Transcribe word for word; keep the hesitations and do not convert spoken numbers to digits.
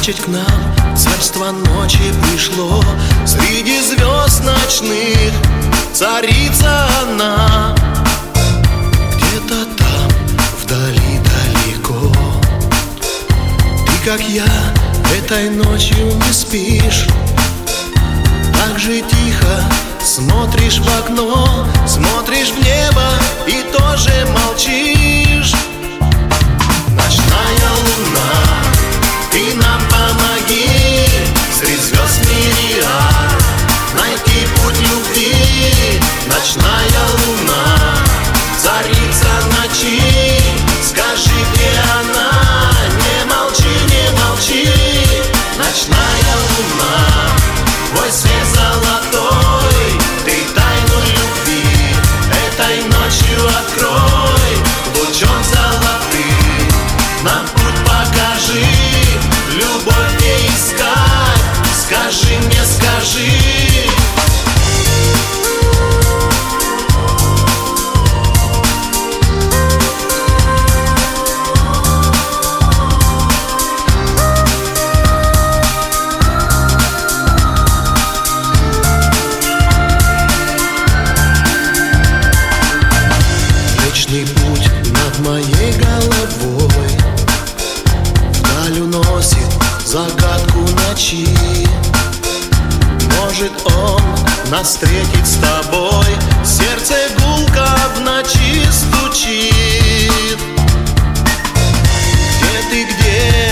Значит, к нам царство ночи пришло. Среди звезд ночных царица она. Где-то там, вдали далеко. Ты, как я, этой ночью не спишь. Так же тихо смотришь в окно, смотришь в небо и тоже молчишь. Ночная луна, ты нам помоги, среди звезд мириад найти путь любви. Ночная луна, царица ночи, скажи, где она? Не молчи, не молчи. Ночная луна, твой свет золотой, ты тайну любви этой ночью открой. Лучом золотым нам путь покажи, любовь не искать, скажи мне, скажи. Вечный путь над моей головой вдаль уносит загадку ночи. Может, он нас встретит с тобой, сердце гулко в ночи стучит. Где ты, где